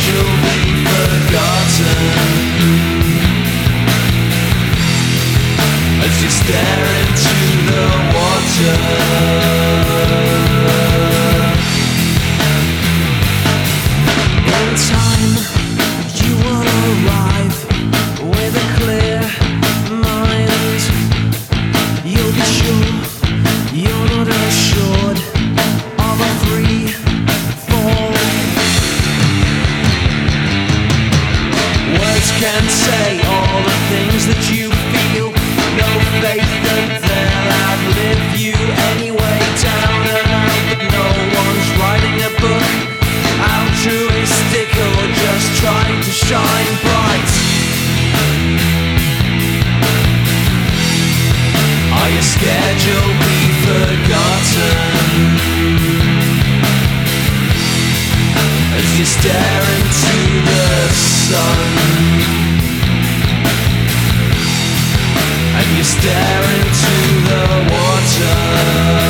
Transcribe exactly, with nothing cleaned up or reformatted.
you'll be forgotten as you stare into the water. In time, you will arrive with a clear mind. You'll be sure you're not assured of a free fall. Words can't say all the things that you feel. No faith that they'll outlive you anyway. Down and out, but no one's writing a book, altruistic or just trying to shine bright. Are you scared you'll be forgotten as you stare into the sun, and you stare into the water?